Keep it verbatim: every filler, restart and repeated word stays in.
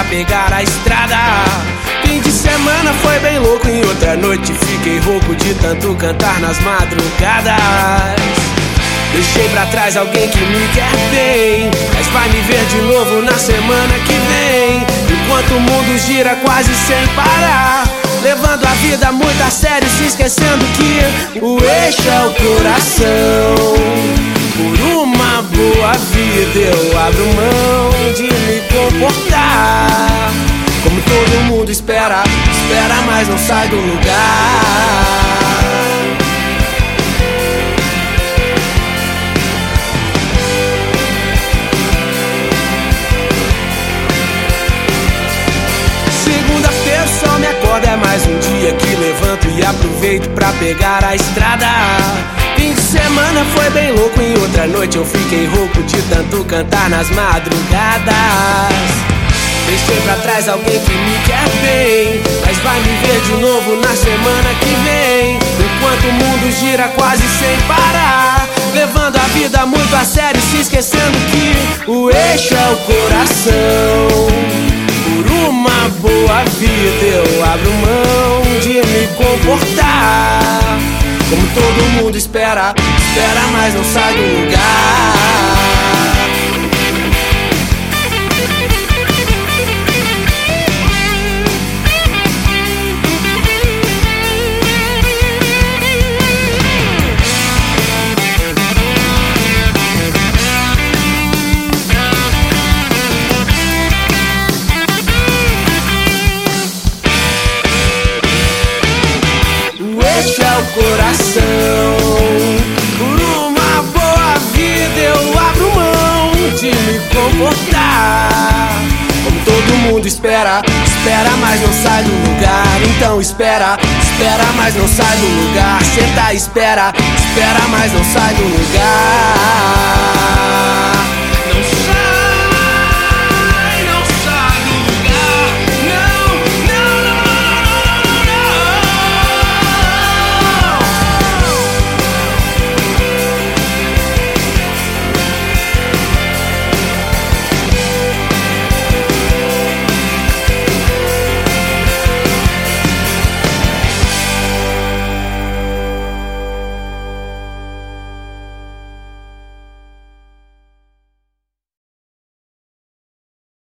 pra pegar a estrada. Fim de semana foi bem louco, em outra noite fiquei rouco de tanto cantar nas madrugadas. Deixei pra trás alguém que me quer bem, mas vai me ver de novo na semana que vem. Enquanto o mundo gira quase sem parar, levando a vida muito a sério, se esquecendo que o eixo é o coração. Por uma boa vida eu abro mão de me comportar como todo mundo espera, espera, mas não sai do lugar. Segunda-feira o sol me acorda, é mais um dia que levanto e aproveito pra pegar a estrada. Fim de semana foi bem louco, em outra noite eu fiquei rouco de tanto cantar nas madrugadas. Deixei pra trás alguém que me quer bem, mas vai me ver de novo na semana que vem. Enquanto o mundo gira quase sem parar, levando a vida muito a sério, se esquecendo que o eixo é o coração. Por uma boa vida eu abro mão de me comportar como todo mundo espera, espera, mas não sai do lugar. Esse é o coração. Por uma boa vida eu abro mão de me comportar como todo mundo espera, espera, mas não sai do lugar. Então espera, espera, mas não sai do lugar. Senta, espera, espera, mas não sai do lugar.